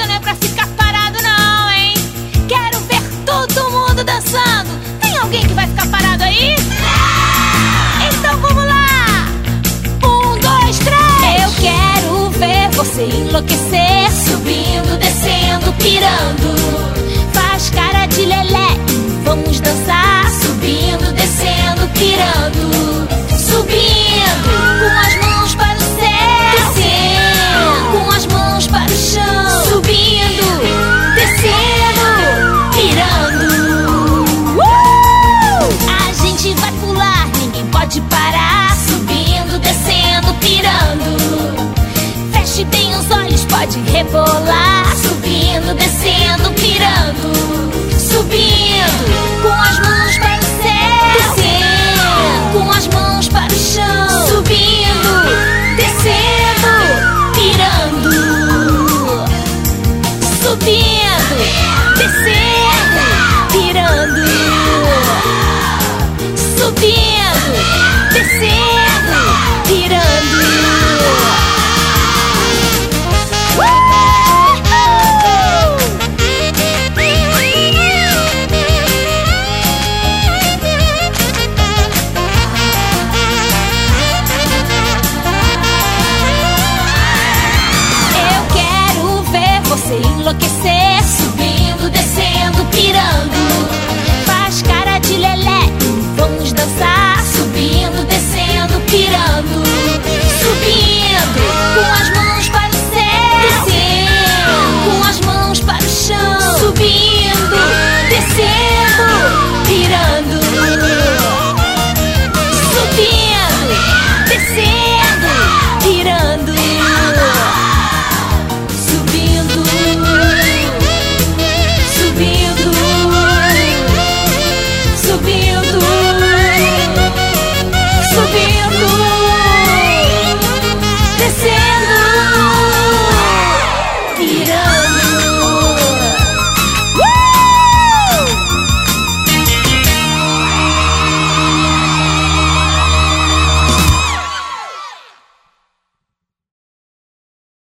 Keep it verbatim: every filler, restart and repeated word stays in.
Você não é pra ficar parado não, hein? Quero ver todo mundo dançando. Tem alguém que vai ficar parado aí? Então vamos lá! Um, dois, três! Eu quero ver você enlouquecer, subindo, descendo, pirando. Faz cara de lelé e vamos dançar, subindo, descendo, pirando. Subindo, com as mãos para o céu, descendo, com as mãos para o chão, subindo, descendo, pirando. uh! A gente vai pular, ninguém pode parar, subindo, descendo, pirando. Feche bem os olhos, pode rebolar, subindo, descendo, pirando. Subindo, com as mãos para